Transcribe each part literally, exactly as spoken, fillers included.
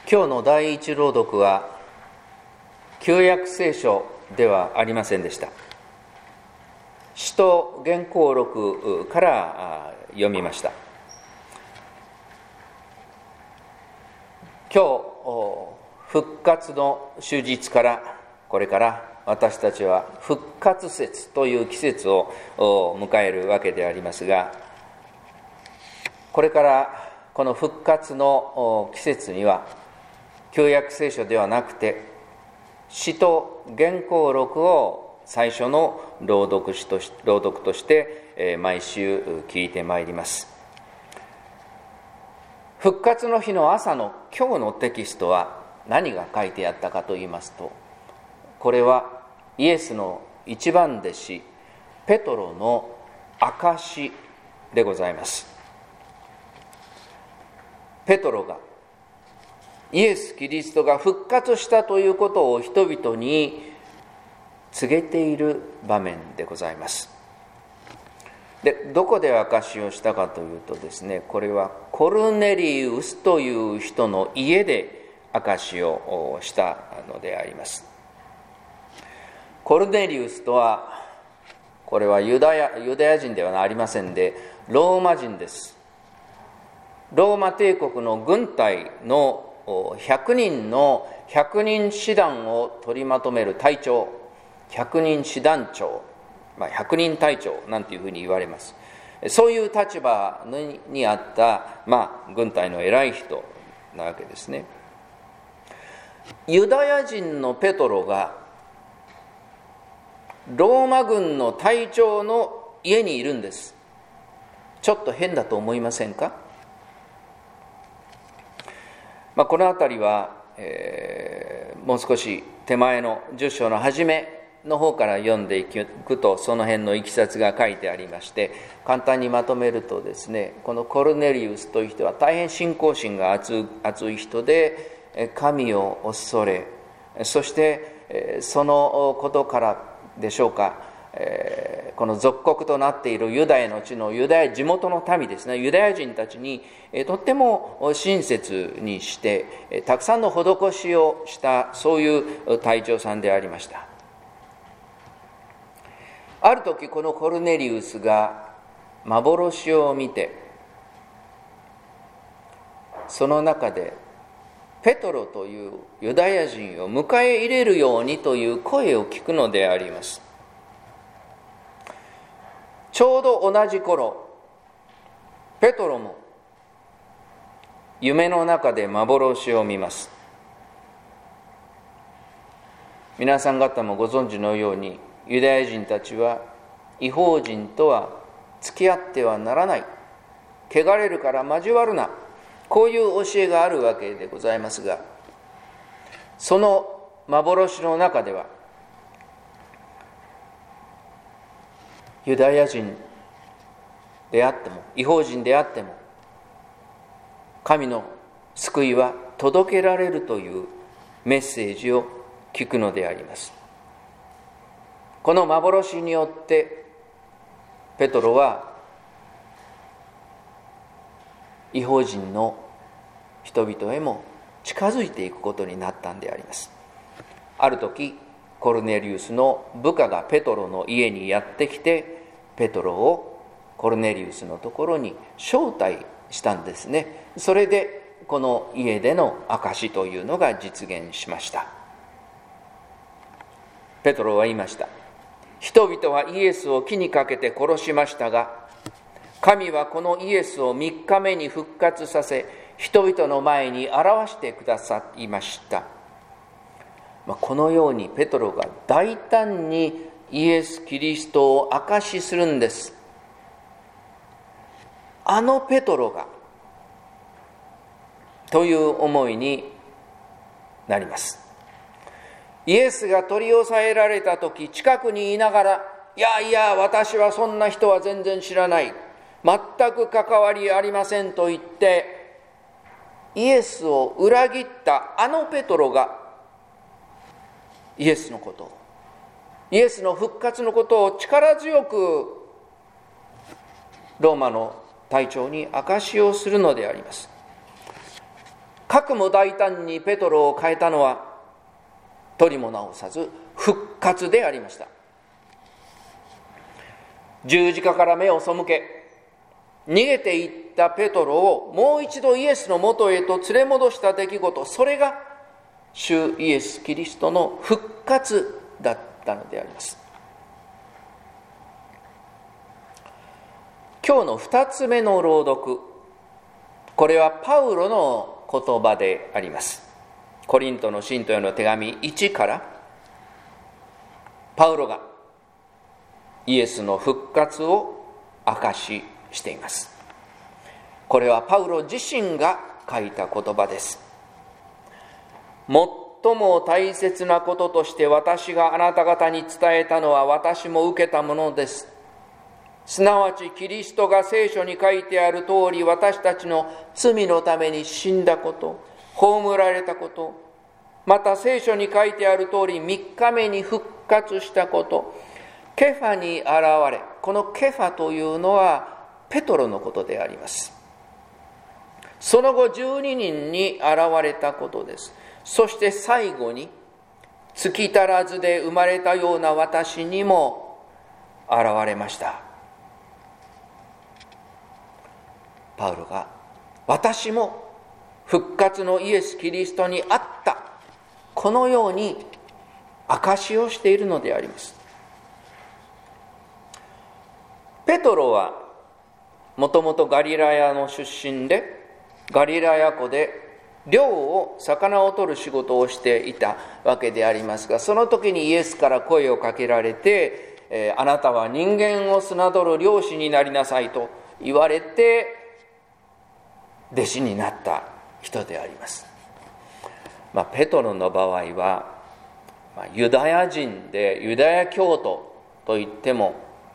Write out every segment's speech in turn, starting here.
今日の第一朗読は旧約聖書ではありませんでした。使徒言行録から読みました。今日復活の主日からこれから私たちは復活節という季節を迎えるわけでありますが、これからこの復活の季節には旧約聖書ではなくて使徒言行録を最初の朗読とし朗読として毎週聞いてまいります。復活の日の朝の今日のテキストは何が書いてあったかといいますと、これはイエスの一番弟子ペトロの証しでございます。ペトロがイエス・キリストが復活したということを人々に告げている場面でございます。で、どこで証しをしたかというとですね、これはコルネリウスという人の家で証しをしたのであります。コルネリウスとは、これはユダヤ、ユダヤ人ではありませんで、ローマ人です。ローマ帝国の軍隊のひゃくにんの百人師団を取りまとめる隊長、百人師団長、まあ、百人隊長なんていうふうに言われます。そういう立場にあった、まあ、軍隊の偉い人なわけですね。ユダヤ人のペトロがローマ軍の隊長の家にいるんです。ちょっと変だと思いませんか？まあ、このあたりは、えー、もう少し手前のじゅっ章の初めの方から読んでいくと、その辺のいきさつが書いてありまして、簡単にまとめるとですね、このコルネリウスという人は大変信仰心が厚い、厚い人で、神を恐れ、そしてそのことからでしょうか、えー、この属国となっているユダヤの地のユダヤ地元の民ですね、ユダヤ人たちに、えー、とっても親切にして、えー、たくさんの施しをした、そういう隊長さんでありました。ある時このコルネリウスが幻を見て、その中でペトロというユダヤ人を迎え入れるようにという声を聞くのであります。ちょうど同じ頃、ペトロも夢の中で幻を見ます。皆さん方もご存知のように、ユダヤ人たちは異邦人とは付き合ってはならない、汚れるから交わるな、こういう教えがあるわけでございますが、その幻の中ではユダヤ人であっても異邦人であっても神の救いは届けられるというメッセージを聞くのであります。この幻によってペトロは異邦人の人々へも近づいていくことになったんであります。ある時コルネリウスの部下がペトロの家にやってきて、ペトロをコルネリウスのところに招待したんですね。それでこの家での証というのが実現しました。ペトロは言いました。人々はイエスを木にかけて殺しましたが、神はこのイエスをみっかめに復活させ、人々の前に表してくださいました。このようにペトロが大胆にイエス・キリストを証しするんです。あのペトロがという思いになります。イエスが取り押さえられた時、近くにいながら、いやいや私はそんな人は全然知らない、全く関わりありませんと言ってイエスを裏切ったあのペトロがイエスのことを、イエスの復活のことを力強くローマの隊長に証しをするのであります。 かくも大胆にペトロを変えたのは、取りも直さず復活でありました。十字架から目を背け、逃げていったペトロをもう一度イエスのもとへと連れ戻した出来事、それが主イエス・キリストの復活だったのであります。今日の二つ目の朗読、これはパウロの言葉であります。コリントの信徒への手紙いちからパウロがイエスの復活を証ししています。これはパウロ自身が書いた言葉です。最も大切なこととして私があなた方に伝えたのは私も受けたものです。すなわちキリストが聖書に書いてある通り私たちの罪のために死んだこと、葬られたこと、また聖書に書いてある通りみっかめに復活したこと、ケファに現れ、このケファというのはペトロのことであります。その後じゅうににんに現れたことです。そして最後に月足らずで生まれたような私にも現れました。パウロが私も復活のイエス・キリストにあった、このように証しをしているのであります。ペトロはもともとガリラヤの出身で、ガリラヤ湖で漁を魚を取る仕事をしていたわけでありますが、その時にイエスから声をかけられて、えー、あなたは人間を漁る漁師になりなさいと言われて弟子になった人であります。まあ、ペトロの場合は、まあ、ユダヤ人でユダヤ教徒といっても、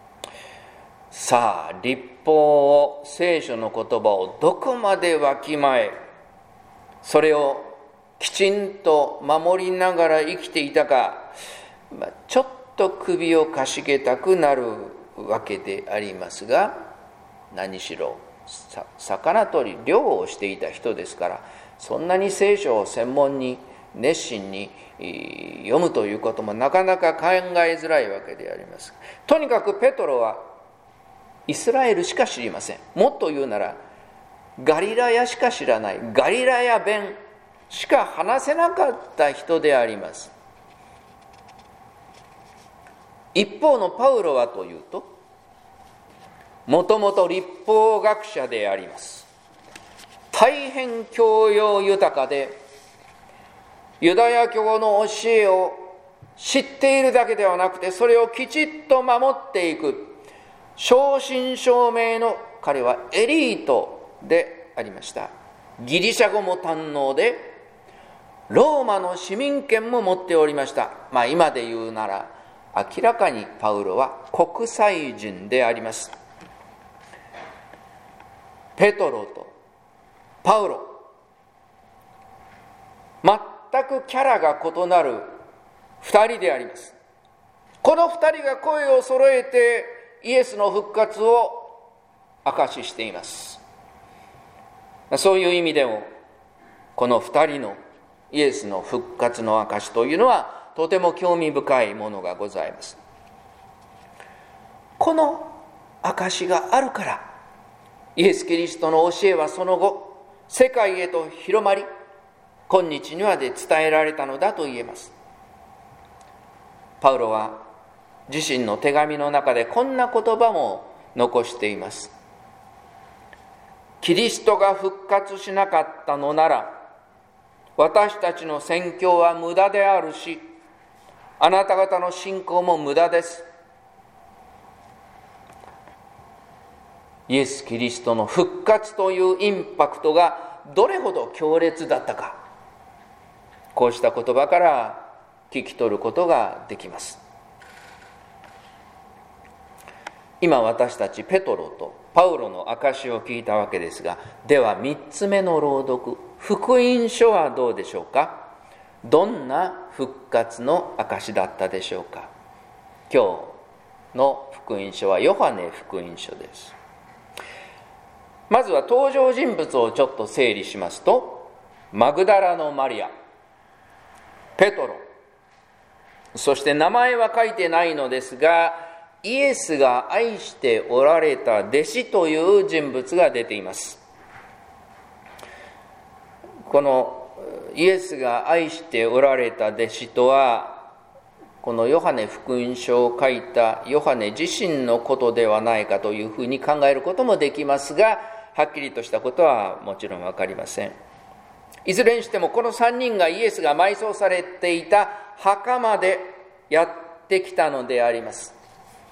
さあ律法を、聖書の言葉をどこまでわきまえ、それをきちんと守りながら生きていたか、まあ、ちょっと首をかしげたくなるわけでありますが、何しろ魚取り漁をしていた人ですから、そんなに聖書を専門に熱心に読むということもなかなか考えづらいわけであります。とにかくペトロはイスラエルしか知りません。もっと言うならガリラヤしか知らない、ガリラヤ弁しか話せなかった人であります。一方のパウロはというと、もともと律法学者であります。大変教養豊かで、ユダヤ教の教えを知っているだけではなくて、それをきちっと守っていく正真正銘の彼はエリートでありました。ギリシャ語も堪能で、ローマの市民権も持っておりました。まあ今で言うなら明らかにパウロは国際人であります。ペトロとパウロ、全くキャラが異なる二人であります。この二人が声を揃えてイエスの復活を証ししています。そういう意味でもこの二人のイエスの復活の証というのはとても興味深いものがございます。この証があるからイエス・キリストの教えはその後世界へと広まり、今日にまで伝えられたのだと言えます。パウロは自身の手紙の中でこんな言葉も残しています。キリストが復活しなかったのなら、私たちの宣教は無駄であるし、あなた方の信仰も無駄です。イエス・キリストの復活というインパクトがどれほど強烈だったか、こうした言葉から聞き取ることができます。今私たちペトロとパウロの証を聞いたわけですが、では三つ目の朗読、福音書はどうでしょうか。どんな復活の証だったでしょうか。今日の福音書はヨハネ福音書です。まずは登場人物をちょっと整理しますと、 マグダラのマリア、ペトロ、そして名前は書いてないのですが、イエスが愛しておられた弟子という人物が出ています。このイエスが愛しておられた弟子とは、このヨハネ福音書を書いたヨハネ自身のことではないかというふうに考えることもできますが、はっきりとしたことはもちろん分かりません。いずれにしてもこのさんにんがイエスが埋葬されていた墓までやってきたのであります。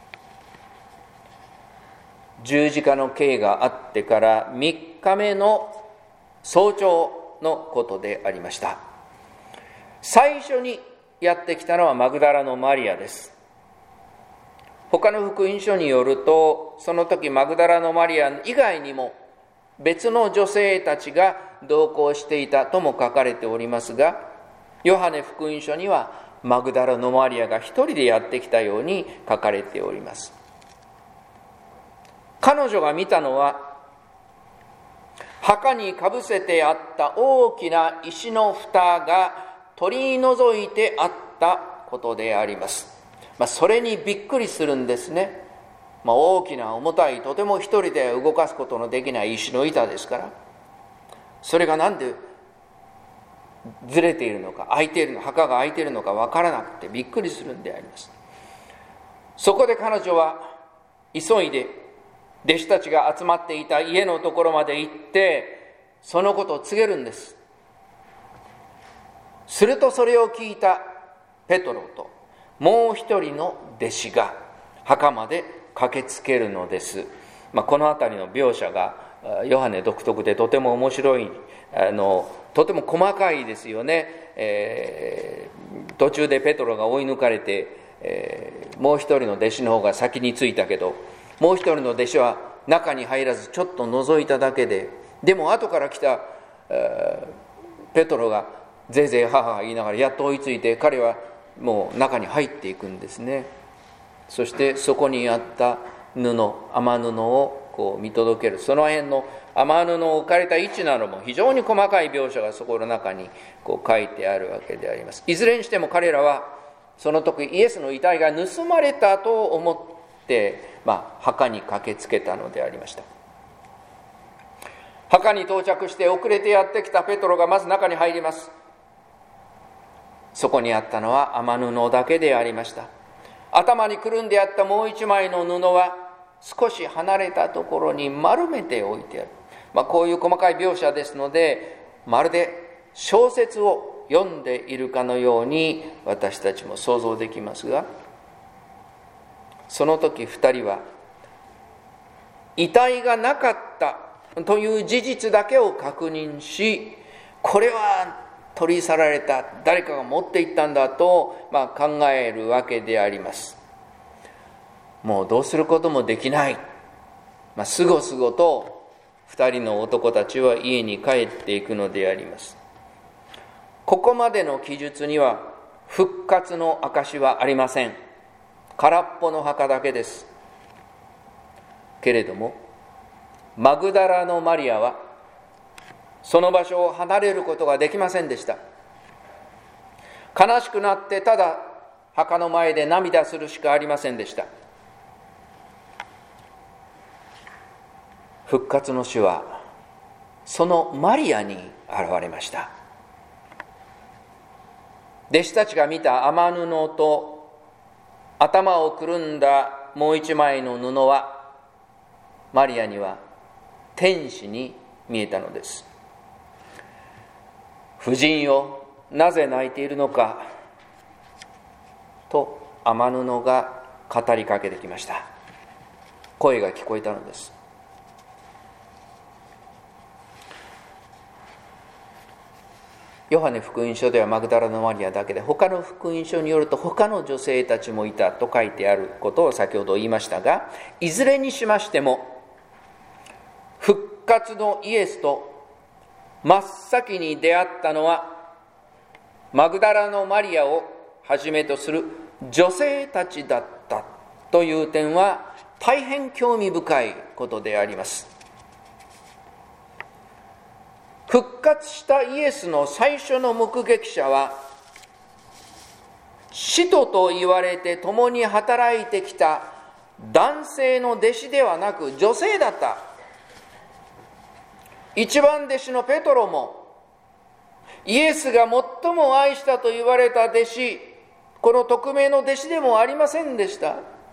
十字架の刑があってからみっかめの早朝のことでありました。最初にやってきたのはマグダラのマリアです。他の福音書によると、その時マグダラのマリア以外にも別の女性たちが同行していたとも書かれておりますが、ヨハネ福音書にはマグダラのマリアが一人でやってきたように書かれております。彼女が見たのは、墓にかぶせてあった大きな石の蓋が取り除いてあったことであります。まあ、それにびっくりするんですね。まあ、大きな重たい、とても一人で動かすことのできない石の板ですから、それがなんでずれているのか、開いているの墓が開いているのか分からなくてびっくりするんであります。そこで彼女は急いで弟子たちが集まっていた家のところまで行ってそのことを告げるんです。するとそれを聞いたペトロともう一人の弟子が墓まで駆けつけるのです。まあ、このあたりの描写がヨハネ独特でとても面白い、あのとても細かいですよね。えー、途中でペトロが追い抜かれて、えー、もう一人の弟子の方が先に着いたけど、もう一人の弟子は中に入らずちょっと覗いただけで、でも後から来た、えー、ペトロがぜいぜいはは言いながらやっと追いついて、彼はもう中に入っていくんですね。そしてそこにあった布、雨布をこう見届ける。その辺の雨布を置かれた位置なども非常に細かい描写がそこの中にこう書いてあるわけであります。いずれにしても彼らはその時イエスの遺体が盗まれたと思って、まあ、墓に駆けつけたのでありました。墓に到着して遅れてやってきたペトロがまず中に入ります。そこにあったのは雨布だけでありました。頭にくるんであったもう一枚の布は少し離れたところに丸めておいてある。まあ、こういう細かい描写ですので、まるで小説を読んでいるかのように私たちも想像できますが、その時二人は遺体がなかったという事実だけを確認し、これは取り去られた、誰かが持っていったんだと、まあ、考えるわけであります。もうどうすることもできない、まあ、すごすごと二人の男たちは家に帰っていくのであります。ここまでの記述には復活の証はありません。空っぽの墓だけです。けれどもマグダラのマリアはその場所を離れることができませんでした。悲しくなってただ墓の前で涙するしかありませんでした。復活の主はそのマリアに現れました。弟子たちが見た雨布と頭をくるんだもう一枚の布は、マリアには天使に見えたのです。婦人よ、なぜ泣いているのかと雨布が語りかけてきました。声が聞こえたのです。ヨハネ福音書ではマグダラのマリアだけで、他の福音書によると他の女性たちもいたと書いてあることを先ほど言いましたが、いずれにしましても復活のイエスと真っ先に出会ったのはマグダラのマリアをはじめとする女性たちだったという点は大変興味深いことであります。 復活したイエスの最初の目撃者は、使徒と言われて共に働いてきた男性の弟子ではなく女性だった。一番弟子のペトロも、イエスが最も愛したと言われた弟子、この匿名の弟子でもありませんでした。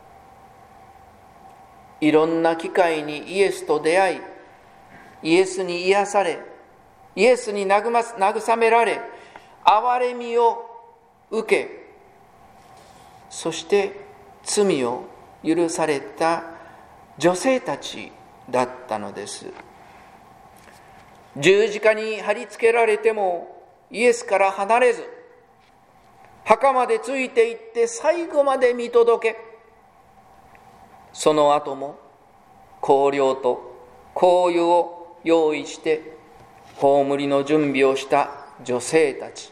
いろんな機会にイエスと出会い、イエスに癒され、イエスに慰められ、憐れみを受け、そして罪を許された女性たちだったのです。十字架に貼り付けられてもイエスから離れず、墓までついていって最後まで見届け、その後も香料と香油を用意して葬りの準備をした女性たち。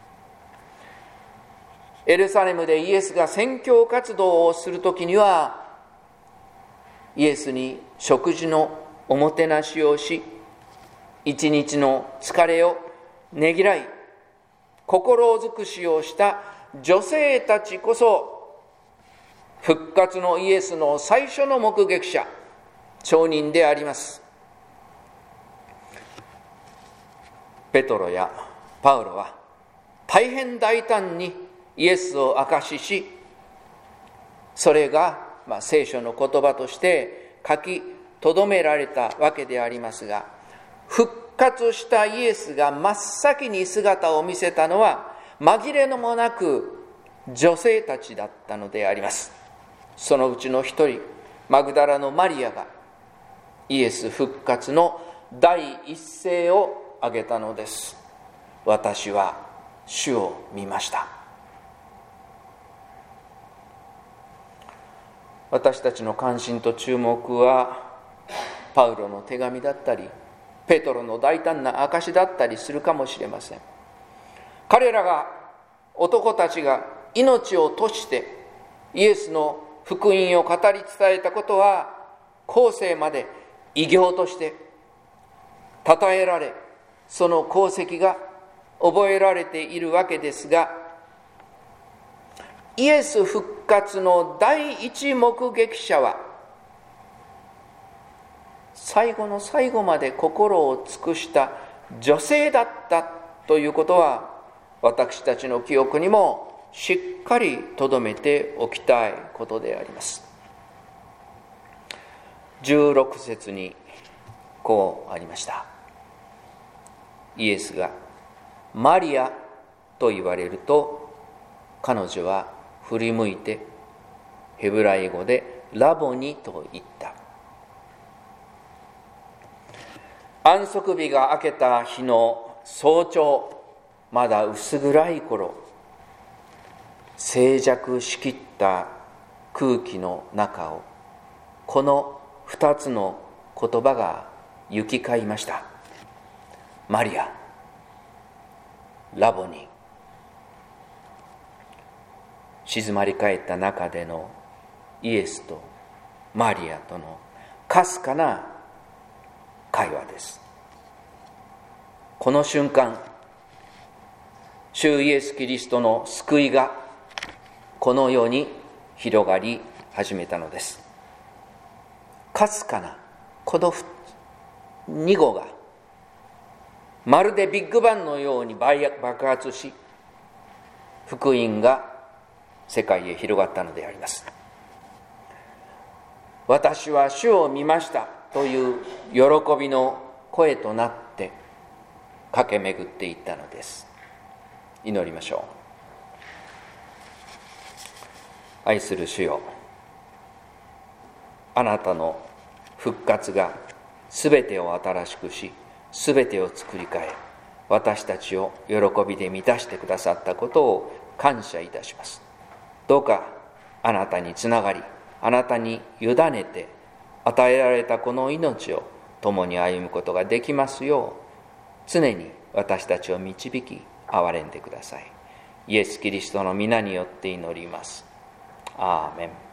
エルサレムでイエスが宣教活動をするときには、イエスに食事のおもてなしをし、一日の疲れをねぎらい、心尽くしをした女性たちこそ、復活のイエスの最初の目撃者、証人であります。ペトロやパウロは大変大胆にイエスを証しし、それが、まあ、聖書の言葉として書き留められたわけでありますが、復活したイエスが真っ先に姿を見せたのは紛れのもなく女性たちだったのであります。そのうちの一人、マグダラのマリアがイエス復活の第一声を挙げたのです。私は主を見ました。私たちの関心と注目はパウロの手紙だったり、ペトロの大胆な証だったりするかもしれません。彼らが、男たちが命を賭してイエスの福音を語り伝えたことは、後世まで偉業として称えられ、その功績が覚えられているわけですが、イエス復活の第一目撃者は最後の最後まで心を尽くした女性だったということは、私たちの記憶にもしっかり留めておきたいことであります。じゅうろく節にこうありました。イエスがマリアと言われると、彼女は振り向いてヘブライ語でラボニと言った。安息日が明けた日の早朝、まだ薄暗い頃、静寂しきった空気の中をこの二つの言葉が行き交いました。マリア、ラボニ。静まり返った中でのイエスとマリアとのかすかな会話です。この瞬間、主イエス・キリストの救いがこの世に広がり始めたのです。かすかなこの二語がまるでビッグバンのように爆発し、福音が世界へ広がったのであります。私は主を見ましたという喜びの声となって駆け巡っていったのです。祈りましょう。愛する主よ、あなたの復活がすべてを新しくし、すべてを作り変え、私たちを喜びで満たしてくださったことを感謝いたします。どうかあなたにつながり、あなたに委ねて与えられたこの命を共に歩むことができますよう、常に私たちを導き憐れんでください。イエス・キリストの皆によって祈ります。アーメン。